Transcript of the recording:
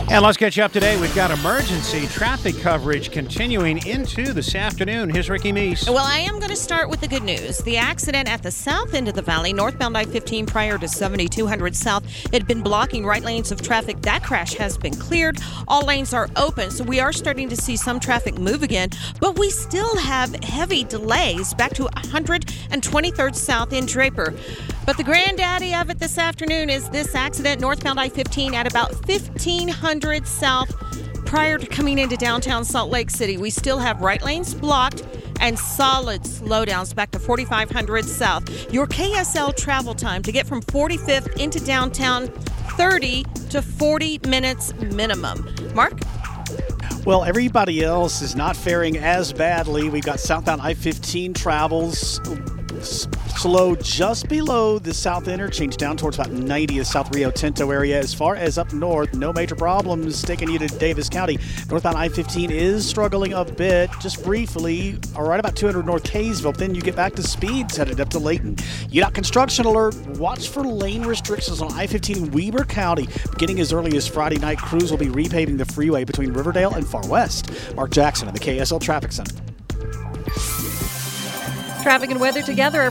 And let's get you up to date. We've got emergency traffic coverage continuing into this afternoon. Here's Ricky Meese. Well, I am going to start with the good news. The accident at the south end of the valley, northbound I-15 prior to 7200 South, it had been blocking right lanes of traffic. That crash has been cleared. All lanes are open, so we are starting to see some traffic move again, but we still have heavy delays back to 123rd South in Draper. But the granddaddy of it this afternoon is this accident northbound I-15 at about 1500 South prior to coming into downtown Salt Lake City. We still have right lanes blocked and solid slowdowns back to 4500 South. Your KSL travel time to get from 45th into downtown, 30 to 40 minutes minimum. Mark? Well, everybody else is not faring as badly. We've got southbound I-15 travels slow just below the south interchange down towards about 90th South Rio Tinto area. As far as up north, no major problems taking you to Davis County. Northbound I-15 is struggling a bit, just briefly, right about 200 North Kaysville. Then you get back to speeds headed up to Layton. UDOT construction alert. Watch for lane restrictions on I-15 in Weber County. Beginning as early as Friday night, crews will be repaving the freeway between Riverdale and Far West. Mark Jackson at the KSL Traffic Center. Traffic and weather together.